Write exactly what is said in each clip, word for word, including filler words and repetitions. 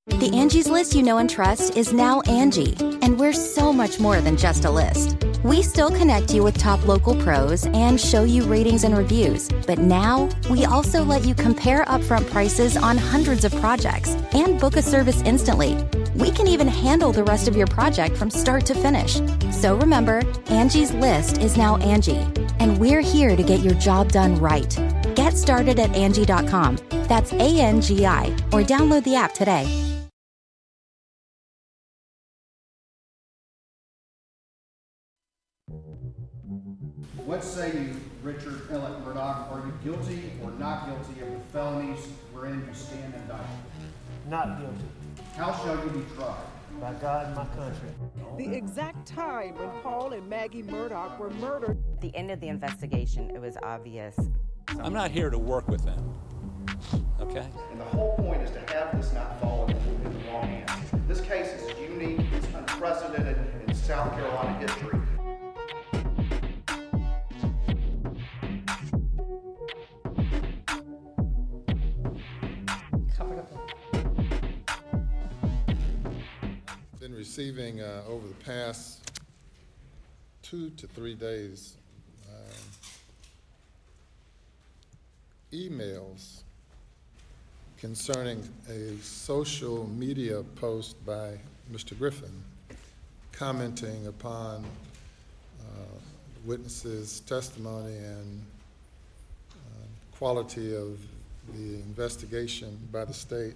The Angie's List you know and trust is now Angie, and we're so much more than just a list. We still connect you with top local pros and show you ratings and reviews, but now we also let you compare upfront prices on hundreds of projects and book a service instantly. We can even handle the rest of your project from start to finish. So remember, Angie's List is now Angie, and we're here to get your job done right. Get started at Angie dot com. That's A N G I, or download the app today. What say you, Richard Ellett Murdaugh? Are you guilty or not guilty of the felonies wherein you stand indicted? Not guilty. How shall you be tried? By God and my country. The exact time when Paul and Maggie Murdaugh were murdered. At the end of the investigation, it was obvious. I'm not here to work with them, okay? And the whole point is to have this not fall into the wrong hands. This case is unique, it's unprecedented in South Carolina history. Been receiving uh, over the past two to three days uh, emails concerning a social media post by Mister Griffin commenting upon uh, witnesses' testimony and uh, quality of the investigation by the state.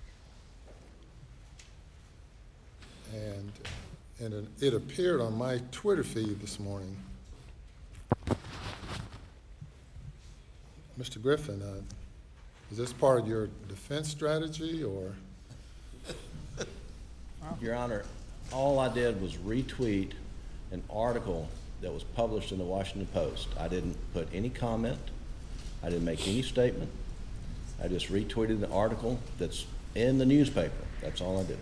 And, and it appeared on my Twitter feed this morning. Mister Griffin, uh, is this part of your defense strategy, or? Your Honor, all I did was retweet an article that was published in the Washington Post. I didn't put any comment. I didn't make any statement. I just retweeted the article that's in the newspaper. That's all I did.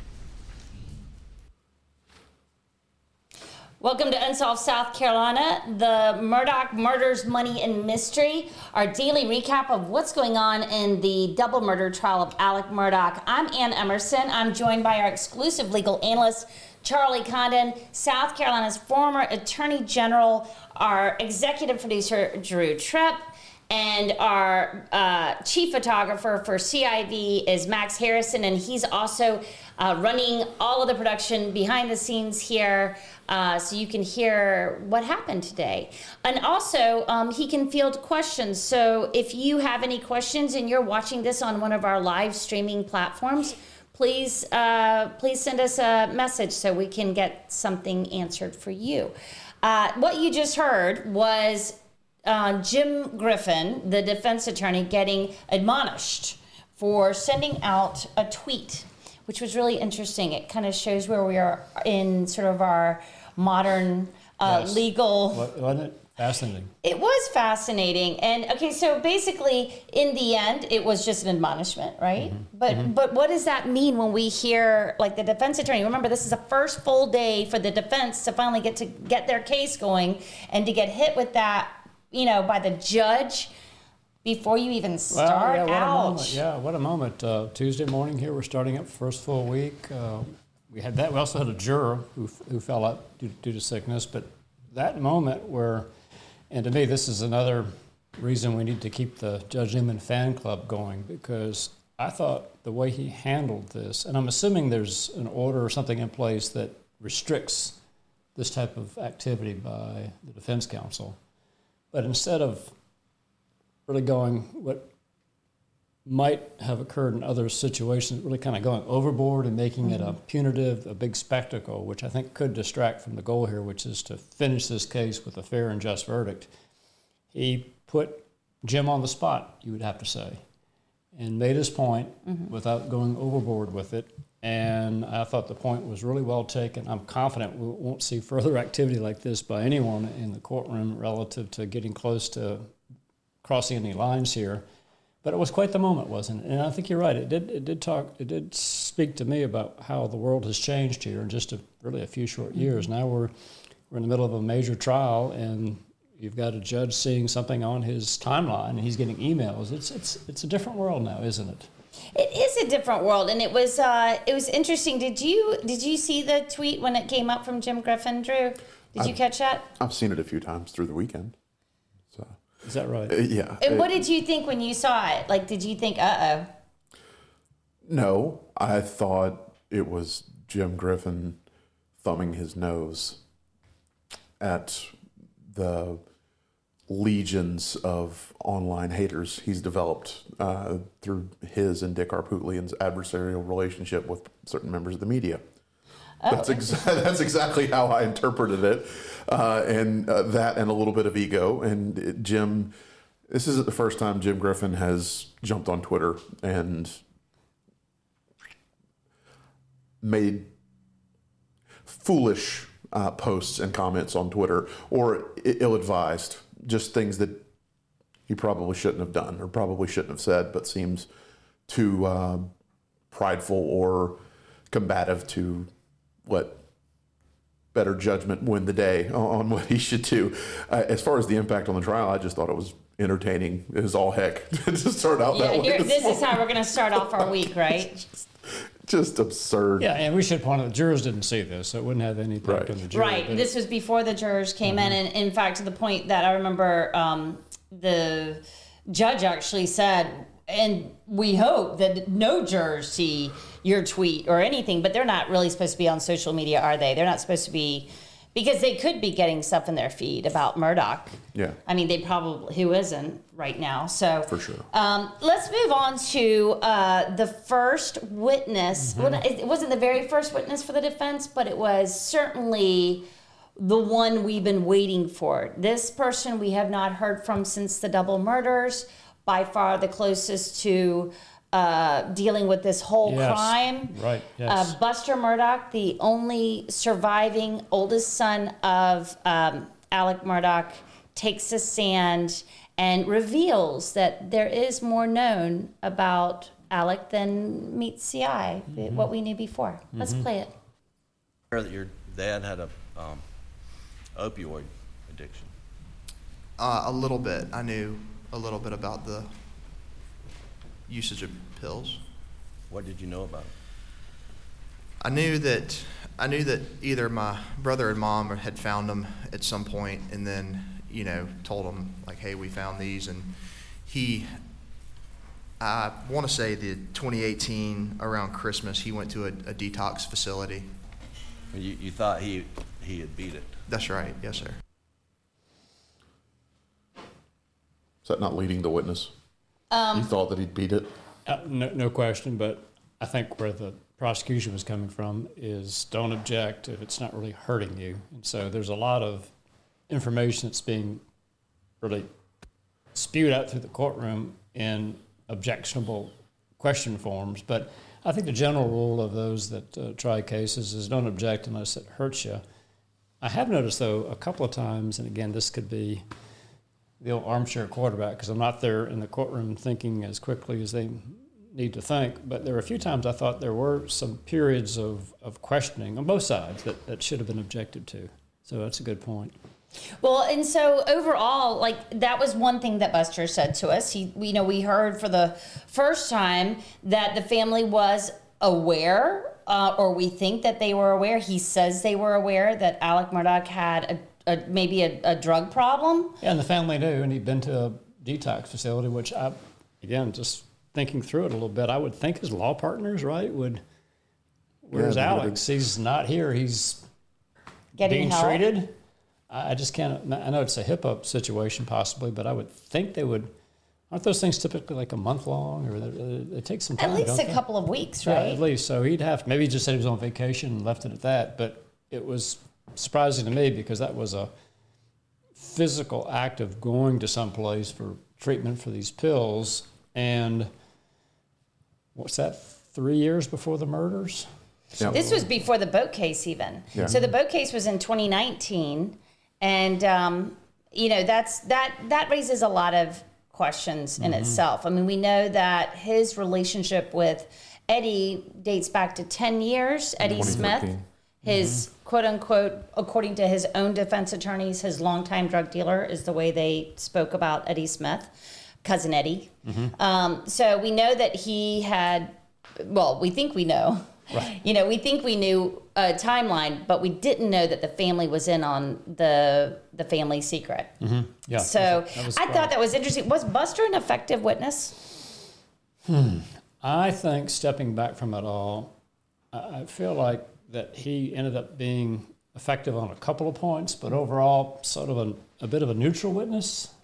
Welcome to Unsolved South Carolina, the Murdaugh Murders, Money, and Mystery, our daily recap of what's going on in the double murder trial of Alec Murdaugh. I'm Ann Emerson. I'm joined by our exclusive legal analyst, Charlie Condon, South Carolina's former Attorney General, our executive producer, Drew Tripp, and our uh, chief photographer for C I V is Max Harrison, and he's also uh, running all of the production behind the scenes here, uh, so you can hear what happened today. And also, um, he can field questions. So if you have any questions and you're watching this on one of our live streaming platforms, please, uh, please send us a message so we can get something answered for you. Uh, what you just heard was Uh, Jim Griffin, the defense attorney, getting admonished for sending out a tweet, which was really interesting. It kind of shows where we are in sort of our modern uh, yes. legal... Wasn't it fascinating? It was fascinating. And, okay, so basically, in the end, it was just an admonishment, right? Mm-hmm. But mm-hmm. but what does that mean when we hear, like, the defense attorney? Remember, this is the first full day for the defense to finally get to get their case going, and to get hit with that, you know, by the judge before you even start well, yeah, what out. A moment. Yeah, what a moment. Uh, Tuesday morning here, we're starting up first full week. Uh, we had that. We also had a juror who who fell out due, due to sickness. But that moment where, and to me, this is another reason we need to keep the Judge Newman fan club going, because I thought the way he handled this, and I'm assuming there's an order or something in place that restricts this type of activity by the defense counsel. But instead of really going what might have occurred in other situations, really kind of going overboard and making mm-hmm. it a punitive, a big spectacle, which I think could distract from the goal here, which is to finish this case with a fair and just verdict, he put Jim on the spot, you would have to say, and made his point mm-hmm. without going overboard with it. And I thought the point was really well taken. I'm confident we won't see further activity like this by anyone in the courtroom relative to getting close to crossing any lines here. But it was quite the moment, wasn't it? And I think you're right. It did. It did talk. It did speak to me about how the world has changed here in just a, really a few short years. Now we're we're in the middle of a major trial, and you've got a judge seeing something on his timeline, and he's getting emails. It's it's it's a different world now, isn't it? It is a different world, and it was uh, it was interesting. Did you did you see the tweet when it came up from Jim Griffin, Drew? Did I've, you catch that? I've seen it a few times through the weekend. So is that right? Uh, yeah. And it, what did you think when you saw it? Like, did you think, uh oh? No, I thought it was Jim Griffin thumbing his nose at the legions of online haters he's developed uh, through his and Dick Arputlian's adversarial relationship with certain members of the media. Oh, that's, exa- that's exactly how I interpreted it. Uh, and uh, that and a little bit of ego. And it, Jim, this isn't the first time Jim Griffin has jumped on Twitter and made foolish uh, posts and comments on Twitter, or ill-advised, just things that he probably shouldn't have done or probably shouldn't have said, but seems too uh, prideful or combative to let better judgment win the day on what he should do. Uh, as far as the impact on the trial, I just thought it was entertaining as all heck to start out yeah, that way. Here, This, this is how we're going to start off our week, right? just, just absurd. Yeah, and we should point out the jurors didn't see this, so it wouldn't have any impact Right. on the jury. Right. but- This was before the jurors came Mm-hmm. in, and in fact, to the point that I remember um, the judge actually said, and we hope that no jurors see your tweet or anything, but they're not really supposed to be on social media, are they? They're not supposed to be, because they could be getting stuff in their feed about Murdaugh. Yeah. I mean, they probably, who isn't right now? So For sure. Um, let's move on to uh, the first witness. Mm-hmm. Well, it wasn't the very first witness for the defense, but it was certainly the one we've been waiting for. This person we have not heard from since the double murders, by far the closest to uh, dealing with this whole Yes. crime. Right, yes. Uh, Buster Murdaugh, the only surviving oldest son of um, Alec Murdaugh, takes a stand and reveals that there is more known about Alec than meets the eye, Mm-hmm. what we knew before. Let's play it. That your dad had a um, opioid addiction. Uh, a little bit. I knew a little bit about the usage of pills. What did you know about it? I knew that I knew that either my brother and mom had found them at some point, and then you know told them like, "Hey, we found these." And he, I want to say the twenty eighteen around Christmas, he went to a, a detox facility. You, you thought he he had beat it. That's right. Yes, sir. Is that not leading the witness? Um, You thought that he'd beat it? Uh, no, no question, but I think where the prosecution was coming from is don't object if it's not really hurting you. And so there's a lot of information that's being really spewed out through the courtroom in objectionable question forms. But I think the general rule of those that uh, try cases is don't object unless it hurts you. I have noticed, though, a couple of times, and again, this could be the old armchair quarterback, because I'm not there in the courtroom thinking as quickly as they need to think, but there were a few times I thought there were some periods of, of questioning on both sides that, that should have been objected to. So that's a good point. Well, and so overall, like that was one thing that Buster said to us. He, you know, we heard for the first time that the family was aware, uh, or we think that they were aware. He says they were aware that Alec Murdaugh had a, a maybe a, a drug problem. Yeah, and the family knew, and he'd been to a detox facility, which I, again, just thinking through it a little bit, I would think his law partners, right, would. Where's Yeah, Alex? He's not here. He's Getting being help. treated. I I just can't. I know it's a HIPAA situation possibly, but I would think they would. Aren't those things typically like a month long, or they, they take some time? At least don't a they? couple of weeks, Yeah, right? at least. So he'd have. Maybe he just said he was on vacation and left it at that. But it was surprising to me because that was a physical act of going to some place for treatment for these pills. And what's that? Three years before the murders. Yeah. This was before the boat case even. Yeah. So the boat case was in twenty nineteen, and um, you know that's that that raises a lot of questions in itself. I mean, we know that his relationship with Eddie dates back to ten years. Eddie Smith, twenty thirteen. his quote unquote, according to his own defense attorneys, his longtime drug dealer is the way they spoke about Eddie Smith. cousin Eddie. Mm-hmm. Um, so we know that he had, well, we think we know. Right. You know, we think we knew a timeline, but we didn't know that the family was in on the the family secret. Mm-hmm. Yeah. So that was I fun. thought that was interesting. Was Buster an effective witness? Hmm. I think stepping back from it all, I I feel like that he ended up being effective on a couple of points, but overall, sort of a, a bit of a neutral witness.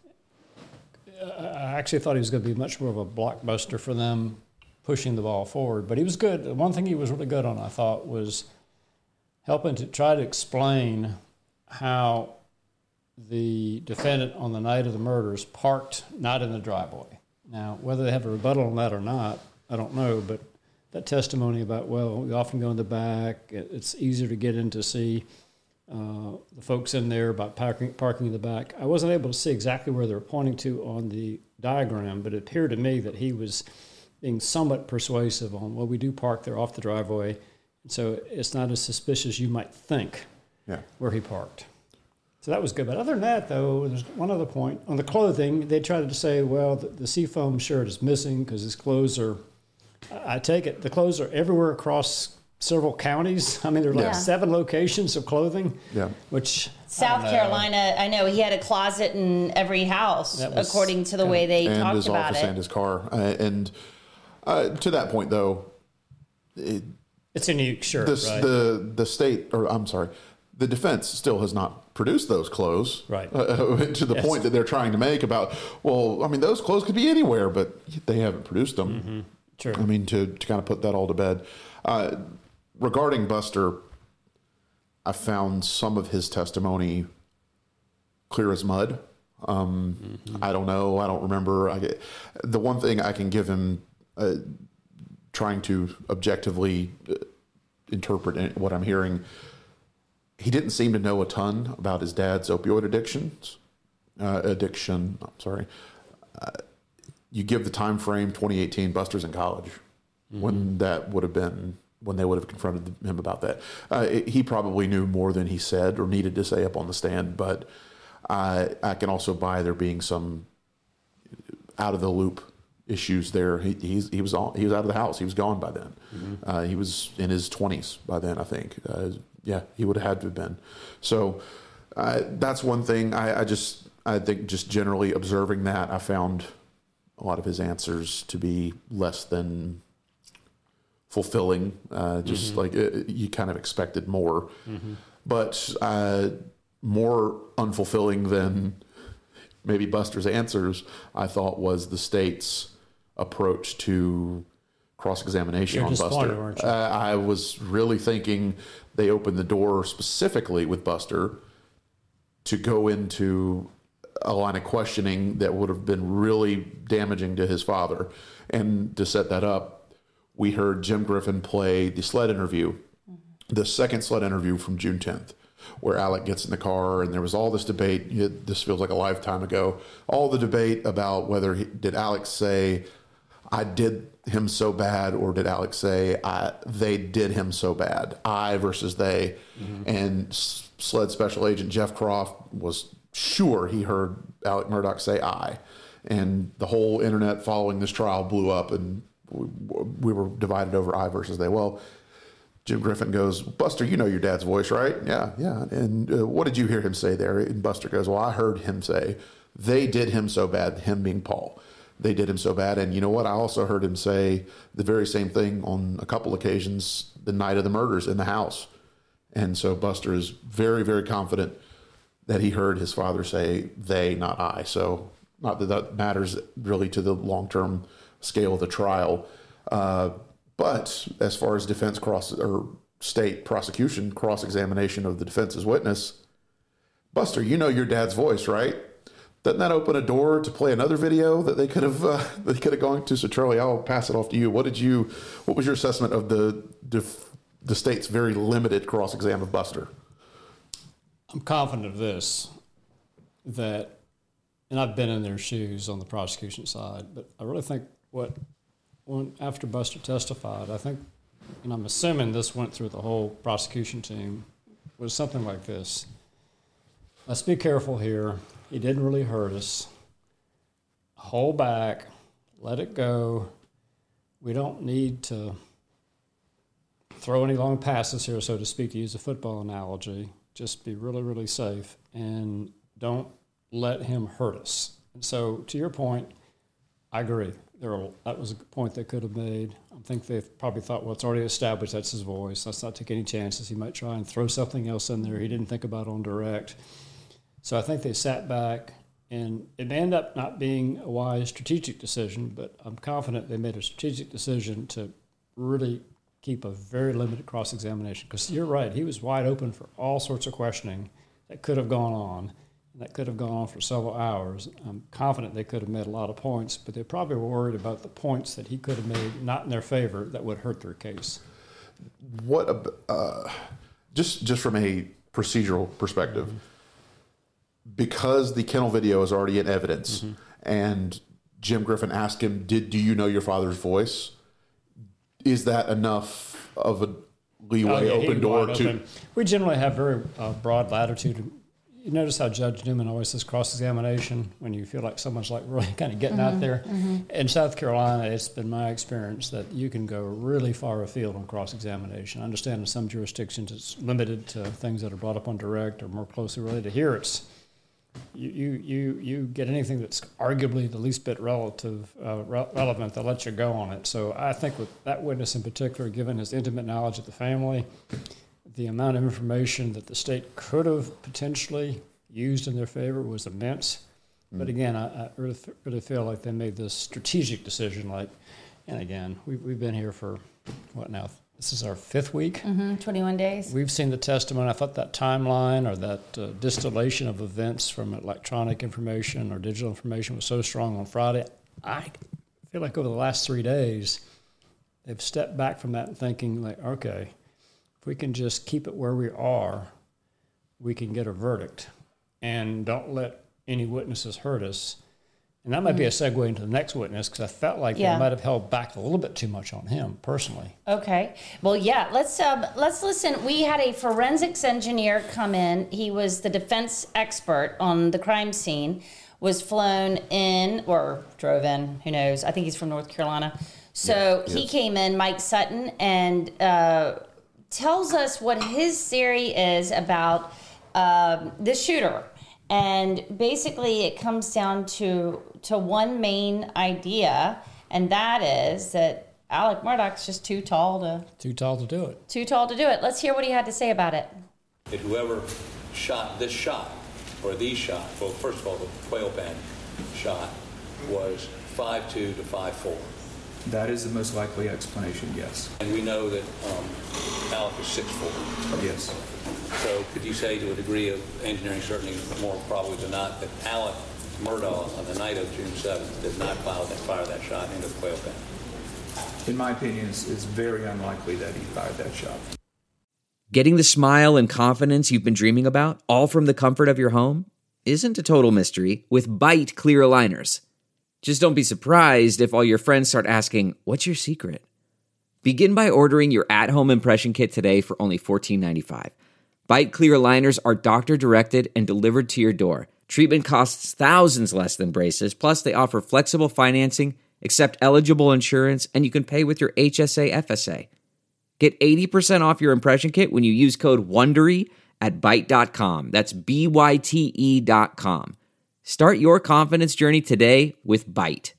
I actually thought he was going to be much more of a blockbuster for them, pushing the ball forward. But he was good. One thing he was really good on, I thought, was helping to try to explain how the defendant on the night of the murders parked not in the driveway. Now, whether they have a rebuttal on that or not, I don't know, but that testimony about, well, we often go in the back, it's easier to get in to see uh, the folks in there by parking, parking in the back. I wasn't able to see exactly where they were pointing to on the diagram, but it appeared to me that he was being somewhat persuasive on, well, we do park there off the driveway, so it's not as suspicious as you might think Yeah. where he parked. So that was good. But other than that, though, there's one other point. On the clothing, they tried to say, well, the, the seafoam shirt is missing because his clothes are, I take it, the clothes are everywhere across several counties. I mean, there are like Yeah. seven locations of clothing, Yeah. which South I don't know. Carolina, I know he had a closet in every house, That was according to the way they and talked his about office it. and his car. Uh, and uh, to that point, though, it, It's a unique shirt, this, right? the the state, or I'm sorry, the defense still has not produced those clothes, Right. Uh, to the Yes. point that they're trying to make about, well, I mean, those clothes could be anywhere, but they haven't produced them. Mm-hmm. Sure. I mean, to, to kind of put that all to bed. Uh, regarding Buster, I found some of his testimony clear as mud. Um, Mm-hmm. I don't know. I don't remember. I get, the one thing I can give him, uh, trying to objectively uh, interpret what I'm hearing, he didn't seem to know a ton about his dad's opioid addictions. Uh, addiction. I'm sorry. Uh, you give the time frame twenty eighteen. Buster's in college mm-hmm. when that would have been when they would have confronted him about that. Uh, it, he probably knew more than he said or needed to say up on the stand. But I I can also buy there being some out of the loop issues there. He he's, he was all, he was out of the house. He was gone by then. Mm-hmm. Uh, he was in his twenties by then, I think. Uh, yeah, he would have had to have been. So uh, that's one thing. I, I just I think just generally observing that, I found a lot of his answers to be less than fulfilling. Uh, just Mm-hmm. like uh, you kind of expected more, Mm-hmm. but uh, more unfulfilling than maybe Buster's answers, I thought, was the state's approach to cross-examination You're on disappointed, Buster. weren't you? Uh, I was really thinking they opened the door specifically with Buster to go into a line of questioning that would have been really damaging to his father. And to set that up, we heard Jim Griffin play the sled interview, mm-hmm. the second sled interview from June tenth, where Alec gets in the car, and there was all this debate. This feels like a lifetime ago. All the debate about whether he, did Alex say, I did him so bad, or did Alex say, I, they did him so bad, I versus they. Mm-hmm. And SLED Special Agent Jeff Croft was sure he heard Alec Murdaugh say I. And the whole internet following this trial blew up, and we, we were divided over I versus they. Well, Jim Griffin goes, Buster, you know your dad's voice, right? Yeah, yeah. And uh, what did you hear him say there? And Buster goes, well, I heard him say, they did him so bad, him being Paul. They did him so bad. And you know what? I also heard him say the very same thing on a couple occasions the night of the murders in the house. And so Buster is very, very confident that he heard his father say they, not I. So not that that matters really to the long-term scale of the trial. Uh, but as far as defense cross or state prosecution cross-examination of the defense's witness, Buster, you know your dad's voice, right? Doesn't that open a door to play another video that they could have uh, they could have gone to? So Charlie, I'll pass it off to you. What did you? What was your assessment of the def, the state's very limited cross-exam of Buster? I'm confident of this, that, and I've been in their shoes on the prosecution side, but I really think what, when after Buster testified, I think, and I'm assuming this went through the whole prosecution team, was something like this. Let's be careful here. He didn't really hurt us. hold back, let it go. We don't need to throw any long passes here, so to speak, to use a football analogy. Just be really, really safe and don't let him hurt us. And so, to your point, I agree. There are, that was a point they could have made. I think they've probably thought, well, it's already established, that's his voice. Let's not take any chances. He might try and throw something else in there he didn't think about on direct. So I think they sat back, and it may end up not being a wise strategic decision, but I'm confident they made a strategic decision to really keep a very limited cross-examination. Because you're right, he was wide open for all sorts of questioning that could have gone on. That could have gone on for several hours. I'm confident they could have made a lot of points, but they probably were worried about the points that he could have made not in their favor that would hurt their case. What, uh, just just from a procedural perspective, mm-hmm. because the kennel video is already in evidence, mm-hmm. and Jim Griffin asked him, "Did do you know your father's voice?" Is that enough of a leeway, oh, yeah, open door to? Open. We generally have very uh, broad latitude. You notice how Judge Newman always says cross-examination when you feel like someone's like really kind of getting mm-hmm, out there. Mm-hmm. In South Carolina, it's been my experience that you can go really far afield on cross-examination. I understand in some jurisdictions it's limited to things that are brought up on direct or more closely related. Here it's you you you, you get anything that's arguably the least bit relative uh, re- relevant, they'll let you go on it. So I think with that witness in particular, given his intimate knowledge of the family, the amount of information that the state could have potentially used in their favor was immense. Mm. But again, I, I really, really feel like they made this strategic decision. Like, and again, we, we've been here for, what now? This is our fifth week. Mm-hmm, twenty-one days. We've seen the testimony. I thought that timeline or that uh, distillation of events from electronic information or digital information was so strong on Friday. I feel like over the last three days, they've stepped back from that and thinking like, okay, if we can just keep it where we are, we can get a verdict and don't let any witnesses hurt us. And that might mm-hmm. be a segue into the next witness because I felt like yeah. they might have held back a little bit too much on him personally. Okay. Well, yeah, let's um, let's listen. We had a forensics engineer come in. He was the defense expert on the crime scene, was flown in or drove in, who knows. I think he's from North Carolina. So yeah, he yes. came in, Mike Sutton, and uh, tells us what his theory is about uh, the shooter. And basically it comes down to to one main idea, and that is that Alec Murdaugh's just too tall to... Too tall to do it. Too tall to do it. Let's hear what he had to say about it. That whoever shot this shot, or these shots, well, first of all, the quail pen shot was five two to five four. That is the most likely explanation, yes. And we know that um, Alec is six four. Yes. So could you say to a degree of engineering certainty, more probably than not, that Alec Murdaugh on the night of June seventh did not fire that, fire that shot into the quail pen? In my opinion, it's, it's very unlikely that he fired that shot. Getting the smile and confidence you've been dreaming about, all from the comfort of your home, isn't a total mystery with Byte clear aligners. Just don't be surprised if all your friends start asking, what's your secret? Begin by ordering your at-home impression kit today for only fourteen ninety-five. Byte clear aligners are doctor-directed and delivered to your door. Treatment costs thousands less than braces, plus they offer flexible financing, accept eligible insurance, and you can pay with your H S A F S A. Get eighty percent off your impression kit when you use code WONDERY at byte dot com. That's B Y T E dot com. Start your confidence journey today with Byte.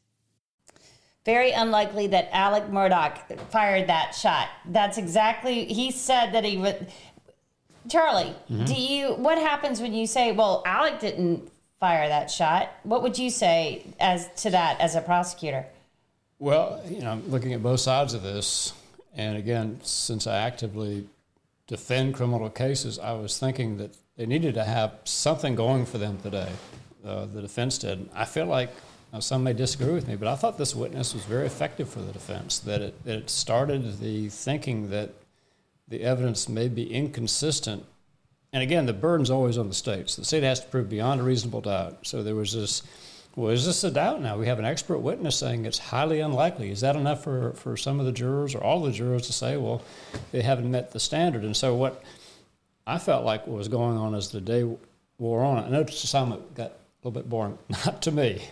Very unlikely that Alec Murdaugh fired that shot. That's exactly, he said that he would. Charlie, mm-hmm. do you, what happens when you say, well, Alec didn't fire that shot? What would you say as to that as a prosecutor? Well, you know, I'm looking at both sides of this. And again, since I actively defend criminal cases, I was thinking that they needed to have something going for them today. Uh, the defense did. I feel like uh, some may disagree with me, but I thought this witness was very effective for the defense, that it, that it started the thinking that the evidence may be inconsistent. And again, the burden's always on the states. The state has to prove beyond a reasonable doubt. So there was this, well, is this a doubt now? We have an expert witness saying it's highly unlikely. Is that enough for, for some of the jurors or all the jurors to say, well, they haven't met the standard? And so what I felt like what was going on as the day wore on, I noticed some it got a little bit boring, not to me.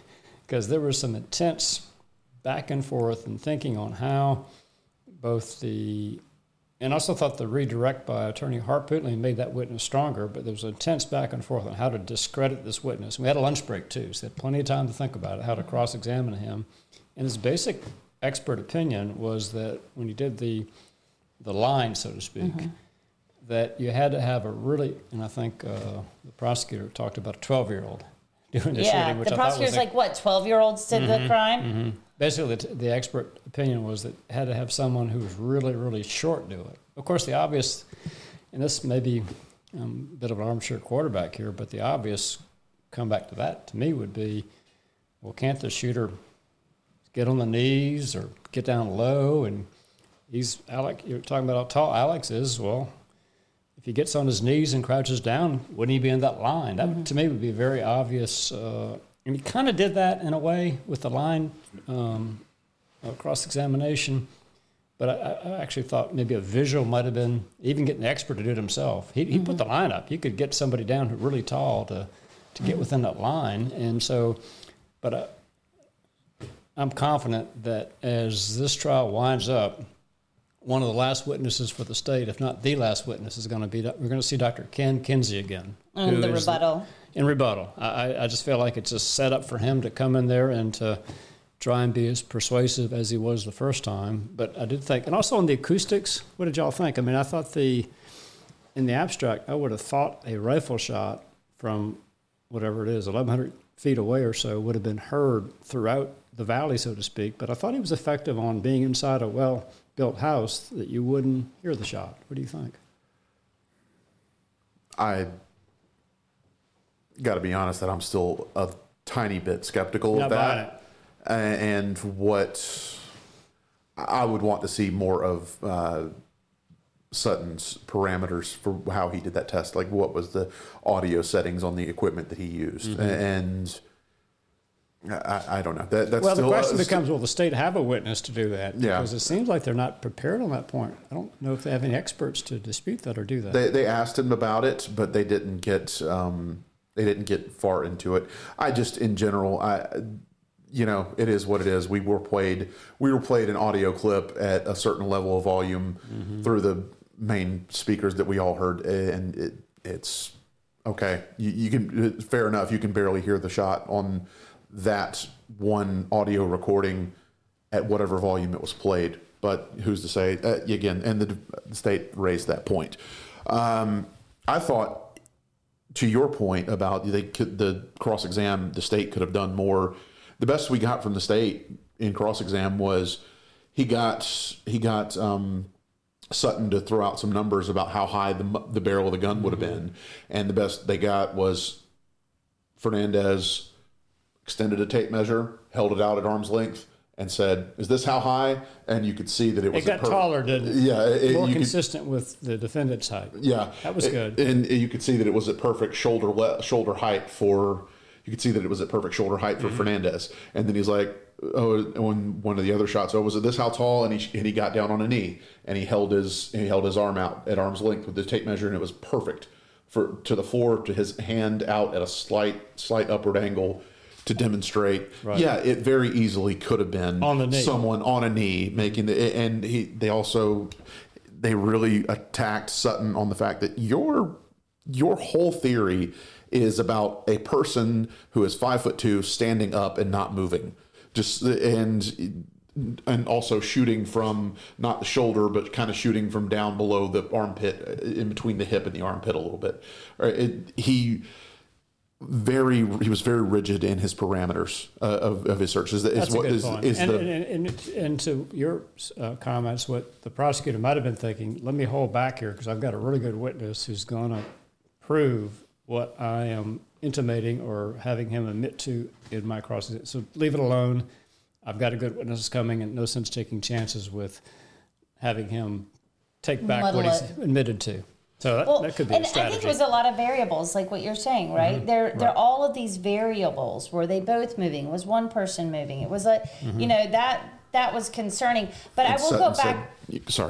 because there was some intense back and forth and thinking on how both the, and I also thought the redirect by Attorney Harpootlian made that witness stronger, but there was intense back and forth on how to discredit this witness. We had a lunch break too, so they had plenty of time to think about it, how to cross-examine him. And his basic expert opinion was that when you did the the line, so to speak, mm-hmm. that you had to have a really, and I think uh, the prosecutor talked about a twelve-year-old doing the yeah, shooting. Which the I prosecutor's thought was like, what, twelve-year-olds did mm-hmm, the crime? Mm-hmm. Basically, the, the expert opinion was that it had to have someone who was really, really short do it. Of course, the obvious, and this may be um, a bit of an armchair quarterback here, but the obvious comeback to that, to me, would be, well, can't the shooter get on the knees or get down low? And he's, Alec, you're talking about how tall Alex is. Well, if he gets on his knees and crouches down, wouldn't he be in that line? That, mm-hmm. to me, would be very obvious. Uh, and he kind of did that in a way with the line um, uh, cross-examination. But I, I actually thought maybe a visual might have been, even getting the expert to do it himself. He, he mm-hmm. put the line up. You could get somebody down who's really tall to, to get within that line. And so, but I, I'm confident that as this trial winds up, one of the last witnesses for the state, if not the last witness, is going to be, we're going to see Doctor Ken Kinsey again. In the rebuttal. The, in rebuttal. I, I just feel like it's a setup for him to come in there and to try and be as persuasive as he was the first time. But I did think, and also on the acoustics, what did y'all think? I mean, I thought the, in the abstract, I would have thought a rifle shot from whatever it is, eleven hundred feet away or so, would have been heard throughout the valley, so to speak. But I thought he was effective on being inside a well-built house that you wouldn't hear the shot. What do you think? I got to be honest that I'm still a tiny bit skeptical Not of that. And what I would want to see more of uh, Sutton's parameters for how he did that test. Like, what was the audio settings on the equipment that he used? Mm-hmm. And I, I don't know. That, that's well, still, the question uh, becomes, will the state have a witness to do that? Yeah. Because it seems like they're not prepared on that point. I don't know if they have any experts to dispute that or do that. They, they asked him about it, but they didn't get um, they didn't get far into it. I just, in general, I, you know, it is what it is. We were played we were played an audio clip at a certain level of volume mm-hmm. through the main speakers that we all heard, and it, it's okay. You, you can fair enough. You can barely hear the shot on that one audio recording at whatever volume it was played. But who's to say? Uh, again, and the, the state raised that point. Um, I thought, to your point about they could, the cross-exam, the state could have done more. The best we got from the state in cross-exam was he got he got um, Sutton to throw out some numbers about how high the the barrel of the gun would have been, and the best they got was Fernandez extended a tape measure, held it out at arm's length, and said, "Is this how high?" And you could see that it was. It got per- taller, didn't it? Yeah, it, more you consistent could, with the defendant's height. Yeah, that was it, good. And you could see that it was at perfect shoulder le- shoulder height for. You could see that it was at perfect shoulder height for mm-hmm. Fernandez. And then he's like, "Oh," when one of the other shots, "Oh, was it this how tall?" And he and he got down on a knee and he held his and he held his arm out at arm's length with the tape measure, and it was perfect for to the floor, to his hand out at a slight slight upward angle. To demonstrate, right. yeah, it very easily could have been on the knee. Someone on a knee making the, and he, they also, they really attacked Sutton on the fact that your, your whole theory is about a person who is five foot two standing up and not moving, just and and also shooting from not the shoulder, but kind of shooting from down below the armpit, in between the hip and the armpit a little bit. It, he. Very, he was very rigid in his parameters uh, of, of his search. Is, is That's what a good is, point. is and, the and, and, and to your uh, comments, what the prosecutor might have been thinking, let me hold back here because I've got a really good witness who's going to prove what I am intimating or having him admit to in my cross. So leave it alone. I've got a good witness coming, and no sense taking chances with having him take back Muddle what he's it. admitted to. So that, well, that could be and a strategy. I think it was a lot of variables, like what you're saying, right? Mm-hmm. There, Right. there are all of these variables. Were they both moving? Was one person moving? It was like, Mm-hmm. you know, that that was concerning. But and I will Sutton go back. Said, sorry.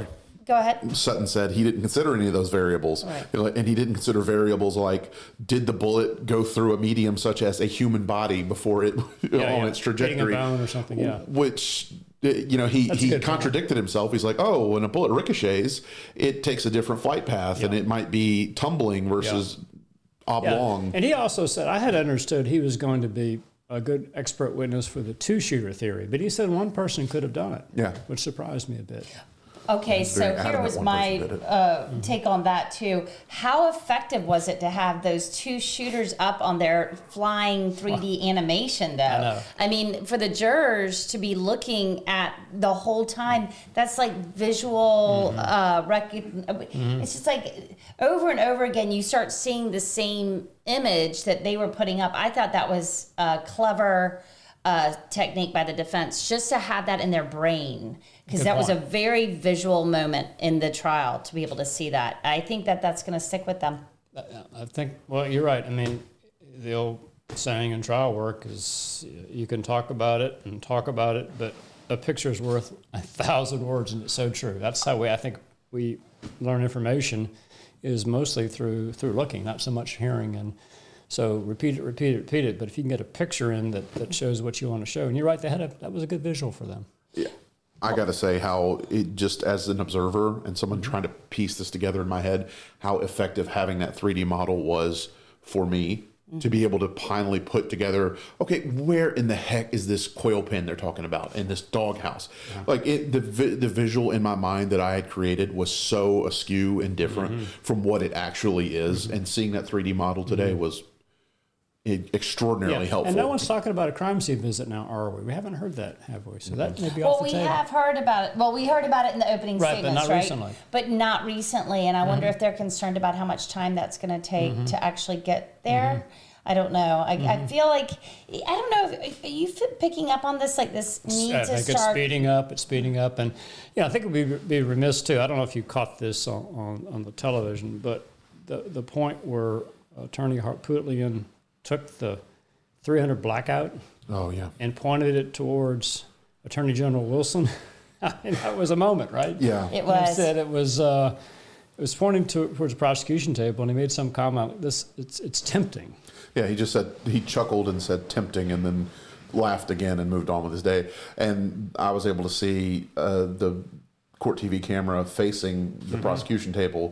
Go ahead. Sutton said he didn't consider any of those variables. Right. You know, and he didn't consider variables like, did the bullet go through a medium such as a human body before it Yeah, on yeah. its trajectory? Hitting a bone or something, yeah. Which, you know, he, That's a he good contradicted himself. He's like, oh, when a bullet ricochets, it takes a different flight path, and Yeah. it might be tumbling versus oblong. Yeah. And he also said, I had understood he was going to be a good expert witness for the two-shooter theory, but he said one person could have done it, Yeah. which surprised me a bit. Okay, He's so very here adamant was one my person did it. uh, take on that too. How effective was it to have those two shooters up on their flying three D animation, though? I know. I mean, for the jurors to be looking at the whole time, that's like visual Mm-hmm. uh, recognition. It's just like over and over again, you start seeing the same image that they were putting up. I thought that was a clever uh, technique by the defense, just to have that in their brain, because Good that was a point. very visual moment in the trial to be able to see that. I think that that's going to stick with them. I think, well, you're right. I mean, the old saying in trial work is you can talk about it and talk about it, but a picture is worth a thousand words, and it's so true. That's how we, I think, we learn information is mostly through through looking, not so much hearing. And so repeat it, repeat it, repeat it. But if you can get a picture in that, that shows what you want to show, and you're right, they had a, that was a good visual for them. Yeah. I got to say how it just as an observer and someone trying to piece this together in my head, how effective having that three D model was for me to be able to finally put together, okay, where in the heck is this quail pen they're talking about in this doghouse? Yeah. Like it, the vi- the visual in my mind that I had created was so askew and different mm-hmm. from what it actually is. Mm-hmm. And seeing that three D model today mm-hmm. was extraordinarily yeah. helpful. And no one's talking about a crime scene visit now, are we? We haven't heard that, have we? So that may be well, off the we table. have heard about it. Well, we heard about it in the opening right, statements, but not right? recently. But not recently. And I Mm-hmm. wonder if they're concerned about how much time that's going to take Mm-hmm. to actually get there. Mm-hmm. I don't know. I, Mm-hmm. I feel like I don't know. If, are you f- picking up on this? Like this need I to think start. it's speeding up. It's speeding up, and yeah, I think it would be, be remiss too. I don't know if you caught this on, on, on the television, but the the point where Attorney Harpootlian took the three hundred blackout, oh yeah, and pointed it towards Attorney General Wilson. I mean, that was a moment, right? Yeah, it was. He said it was. Uh, it was pointing to, towards the prosecution table, and he made some comment. This it's it's tempting. Yeah, he just said, he chuckled and said tempting and then laughed again and moved on with his day. And I was able to see uh, the court T V camera facing the mm-hmm. prosecution table.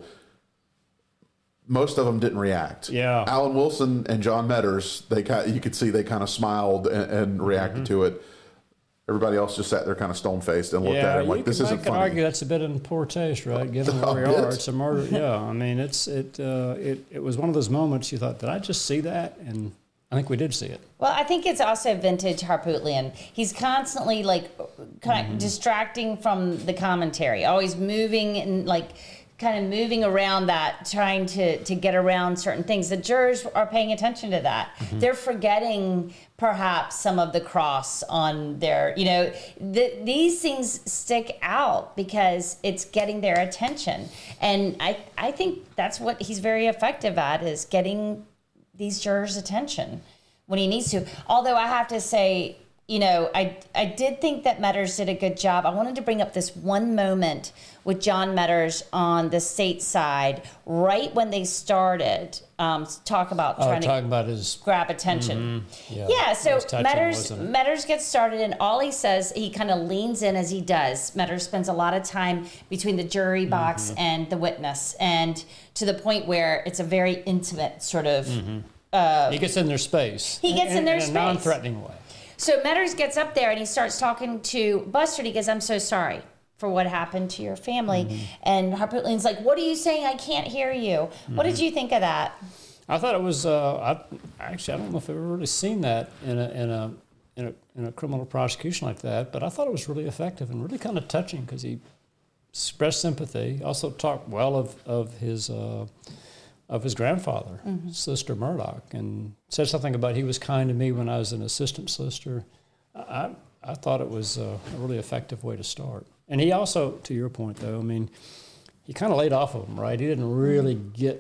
Most of them didn't react. Yeah. Alan Wilson and John Metters, they kind you could see they kind of smiled and, and reacted mm-hmm. to it. Everybody else just sat there kind of stone-faced and looked yeah, at it like, this isn't funny. You funny. could argue that's a bit in poor taste, right? Given where we bit. are, it's a murder. Yeah, I mean, it's it, uh, it it was one of those moments you thought, did I just see that? And I think we did see it. Well, I think it's also vintage Harpootlian. He's constantly like kind of mm-hmm. distracting from the commentary, always moving and like kind of moving around that, trying to, to get around certain things. The jurors are paying attention to that. Mm-hmm. They're forgetting perhaps some of the cross on their, you know, the, these things stick out because it's getting their attention. And I, I think that's what he's very effective at, is getting these jurors' attention when he needs to. Although I have to say, you know, I, I did think that Metters did a good job. I wanted to bring up this one moment with John Metters on the state side, right when they started, um, talk about oh, trying talking to about his grab attention. Mm-hmm. Yeah, yeah, so touching, Metters, Metters gets started, and all he says, he kind of leans in as he does. Metters spends a lot of time between the jury box mm-hmm. and the witness, and to the point where it's a very intimate sort of... Mm-hmm. Uh, he gets in their space. He gets in, in their in space. a non-threatening way. So Metters gets up there and he starts talking to Buster. He goes, I'm so sorry for what happened to your family. Mm-hmm. And Harpootlian's like, what are you saying? I can't hear you. Mm-hmm. What did you think of that? I thought it was, uh, I, actually, I don't know if I've ever really seen that in a, in a, in a, in a criminal prosecution like that, but I thought it was really effective and really kind of touching because he expressed sympathy. He also talked well of, of his, uh, of his grandfather, mm-hmm. Solicitor Murdoch, and said something about he was kind to me when I was an assistant solicitor. I, I thought it was a really effective way to start. And he also, to your point, though, I mean, he kind of laid off of him, right? He didn't really get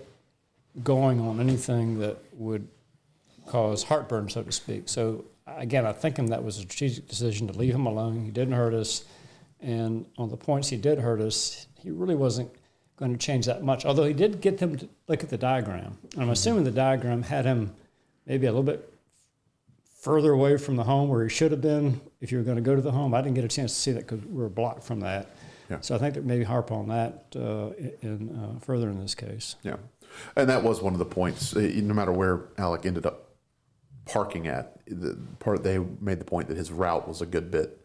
going on anything that would cause heartburn, so to speak. So, again, I think him that was a strategic decision to leave him alone. He didn't hurt us. And on the points he did hurt us, he really wasn't going to change that much, although he did get them to look at the diagram. And I'm assuming the diagram had him maybe a little bit further away from the home where he should have been if you were going to go to the home. I didn't get a chance to see that because we were blocked from that. Yeah. So I think that maybe harp on that uh, in uh, further in this case. Yeah, and that was one of the points. No matter where Alec ended up parking at, the part they made the point that his route was a good bit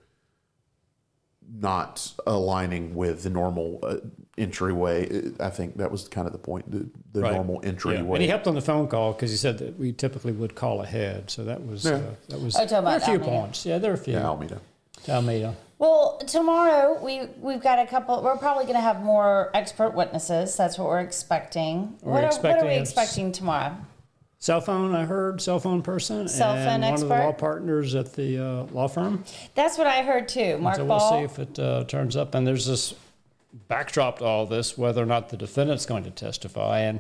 not aligning with the normal uh, entryway. I think that was kind of the point, the, the Right. normal entryway. Yeah. And he helped on the phone call because he said that we typically would call ahead. So that was Yeah. uh, that was. Oh, talking there were a about few Alameda. points. Yeah, there were a few. Yeah, Alameda. To Alameda. Well, tomorrow we we've got a couple. We're probably going to have more expert witnesses. That's what we're expecting. We're what, are, what expecting are we a- expecting tomorrow? Cell phone, I heard, cell phone person. Cell and phone one of the expert? law partners at the uh, law firm. That's what I heard too. Mark so Ball. we'll see if it uh, turns up. And there's this backdrop to all this, whether or not the defendant's going to testify. And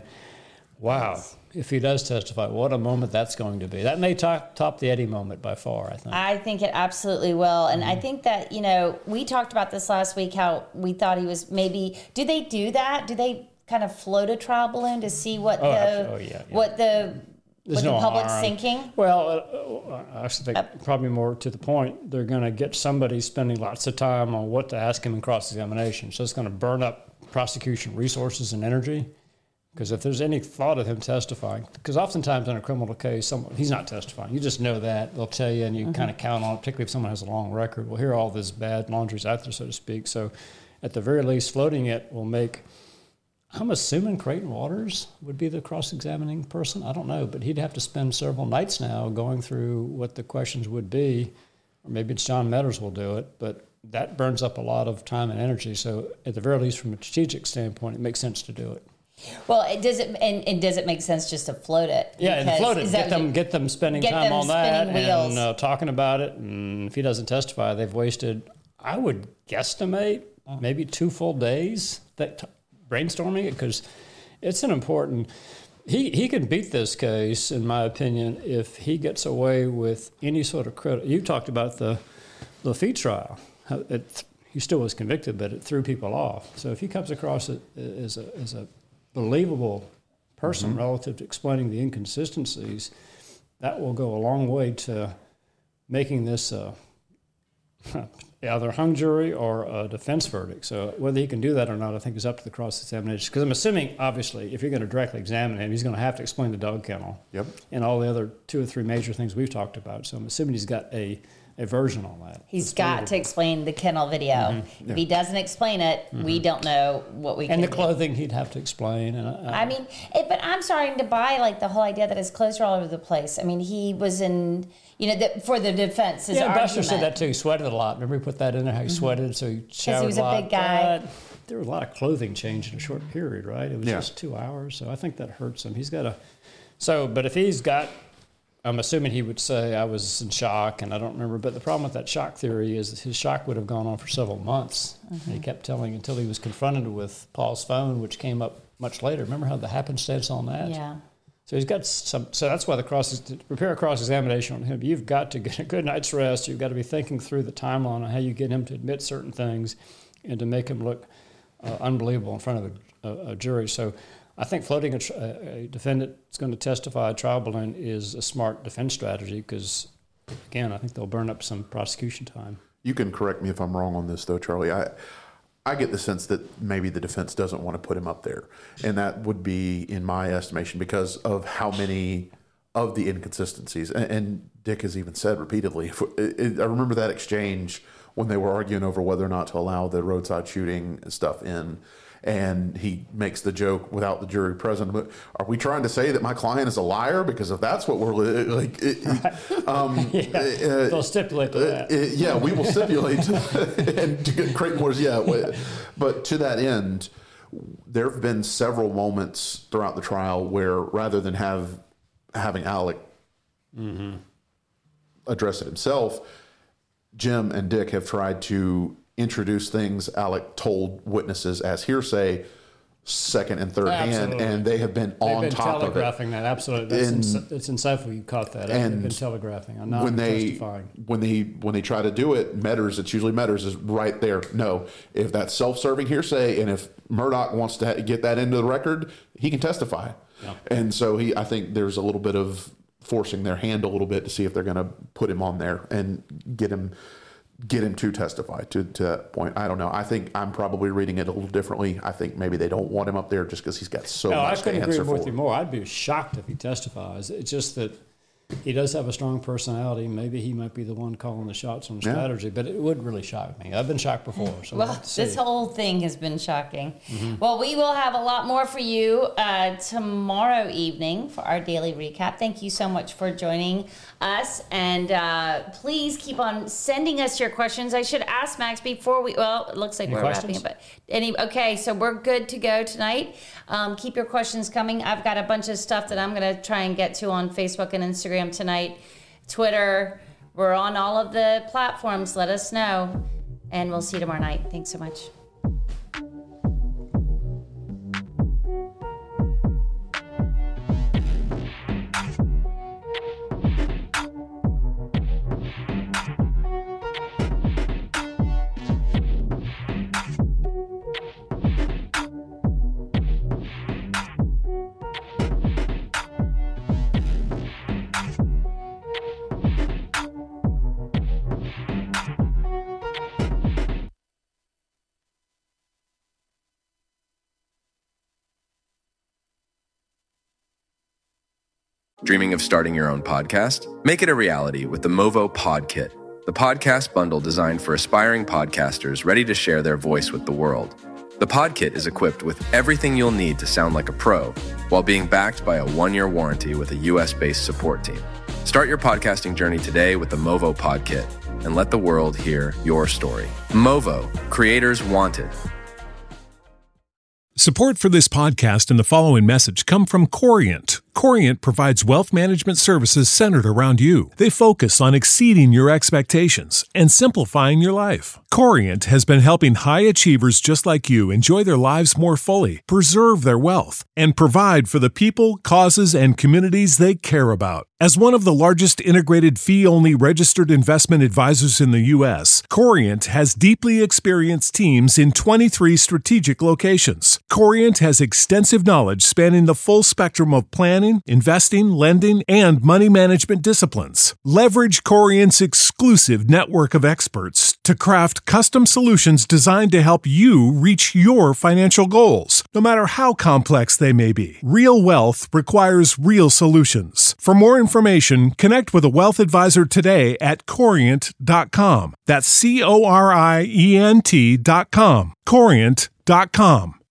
wow, if he does testify, what a moment that's going to be. That may top, top the Eddie moment by far, I think. I think it absolutely will. And Mm-hmm. I think that, you know, we talked about this last week, how we thought he was maybe, do they do that? Do they kind of float a trial balloon to see what Oh, the, abso- oh, yeah, yeah. what the, There's what no the public's harm. thinking? Well, uh, I actually think probably more to the point, they're going to get somebody spending lots of time on what to ask him in cross-examination. So it's going to burn up prosecution resources and energy. Because if there's any thought of him testifying, because oftentimes in a criminal case, someone, he's not testifying. You just know that. They'll tell you, and you Mhm. kind of count on it, particularly if someone has a long record. Well, here all this bad laundry's out there, so to speak. So at the very least, floating it will make, I'm assuming Creighton Waters would be the cross-examining person. I don't know, but he'd have to spend several nights now going through what the questions would be. Or maybe it's John Metters will do it, but that burns up a lot of time and energy. So at the very least, from a strategic standpoint, it makes sense to do it. Well, it does it, and, and does it make sense just to float it? Yeah, and Because- float it. is that Get what them, you- get them spending get time them on that spinning wheels. and uh, talking about it. And if he doesn't testify, they've wasted, I would guesstimate, maybe two full days that t- brainstorming it, because it's an important. He he can beat this case, in my opinion, if he gets away with any sort of credit. You talked about the Lafitte trial. How It, he still was convicted, but it threw people off. So if he comes across it as a as a believable person Mhm. relative to explaining the inconsistencies, that will go a long way to making this a either a hung jury or a defense verdict. So whether he can do that or not, I think is up to the cross-examination. Because I'm assuming, obviously, if you're going to directly examine him, he's going to have to explain the dog kennel Yep. and all the other two or three major things we've talked about. So I'm assuming he's got a, a version on that. He's got to explain the kennel video. Mhm. If he doesn't explain it, we Mhm. don't know what we And can the do. clothing he'd have to explain. And I, I mean, it, but I'm starting to buy like the whole idea that his clothes are all over the place. I mean, he was in, you know, the, for the defense. His yeah, Buster argument. said that too. He sweated a lot. Remember he put that in there, how he sweated, so he showered he was a a lot. big guy. But there was a lot of clothing change in a short period, right? It was Yeah. just two hours, so I think that hurts him. He's got a, so, but if he's got, I'm assuming he would say I was in shock, and I don't remember. But the problem with that shock theory is that his shock would have gone on for several months. And he kept telling until he was confronted with Paul's phone, which came up much later. Remember how the happenstance on that? Yeah. So he's got some. So that's why the cross to prepare a cross examination on him. You've got to get a good night's rest. You've got to be thinking through the timeline on how you get him to admit certain things, and to make him look uh, unbelievable in front of a, a, a jury. So I think floating a, tr- a defendant that's going to testify a trial balloon is a smart defense strategy because, again, I think they'll burn up some prosecution time. You can correct me if I'm wrong on this, though, Charlie. I I get the sense that maybe the defense doesn't want to put him up there, and that would be, in my estimation, because of how many of the inconsistencies. And, and Dick has even said repeatedly, if, it, I remember that exchange when they were arguing over whether or not to allow the roadside shooting stuff in. And he makes the joke without the jury present. But are we trying to say that my client is a liar? Because if that's what we're li- like, it, it, um, Yeah, uh, they'll stipulate to that. uh, uh, yeah, we will stipulate and to get Creighton Waters. Yeah, w- but to that end, there have been several moments throughout the trial where rather than have having Alec Mm-hmm. address it himself, Jim and Dick have tried to introduce things Alec told witnesses as hearsay second and third Absolutely. hand, and they have been They've on been top of it. telegraphing that, absolutely. That's And- ins- it's insightful you caught that. and They've been telegraphing. I'm not when they testifying. when they when they try to do it, Metters, it's usually Metters is right there. No, if that's self-serving hearsay, and if Murdoch wants to ha- get that into the record, he can testify. Yeah. And so he, I think there's a little bit of forcing their hand a little bit to see if they're going to put him on there and get him get him to testify to, to that point. I don't know. I think I'm probably reading it a little differently. I think maybe they don't want him up there just because he's got so no, I much to couldn't agree answer with for. you more. I'd be shocked if he testifies. It's just that he does have a strong personality. Maybe he might be the one calling the shots on Yeah. strategy, but it would really shock me. I've been shocked before. So we'll Well, have to see. this whole thing has been shocking. Mhm. Well, we will have a lot more for you uh, tomorrow evening for our daily recap. Thank you so much for joining us. And uh, please keep on sending us your questions. I should ask Max before we, well, it looks like Any we're questions? wrapping up. But any, okay, so we're good to go tonight. Um, keep your questions coming. I've got a bunch of stuff that I'm going to try and get to on Facebook and Instagram tonight. Twitter, we're on all of the platforms. Let us know. And we'll see you tomorrow night. Thanks so much. Dreaming of starting your own podcast? Make it a reality with the Movo Pod Kit, the podcast bundle designed for aspiring podcasters ready to share their voice with the world. The Pod Kit is equipped with everything you'll need to sound like a pro, while being backed by a one-year warranty with a U S-based support team. Start your podcasting journey today with the Movo Pod Kit, and let the world hear your story. Movo, creators wanted. Support for this podcast and the following message come from Corient. Corient provides wealth management services centered around you. They focus on exceeding your expectations and simplifying your life. Corient has been helping high achievers just like you enjoy their lives more fully, preserve their wealth, and provide for the people, causes, and communities they care about. As one of the largest integrated fee-only registered investment advisors in the U S, Corient has deeply experienced teams in twenty-three strategic locations. Corient has extensive knowledge spanning the full spectrum of planning, investing, lending, and money management disciplines. Leverage Corient's exclusive network of experts to craft custom solutions designed to help you reach your financial goals, no matter how complex they may be. Real wealth requires real solutions. For more information, connect with a wealth advisor today at corient dot com. That's C O R I E N T dot com. corient dot com.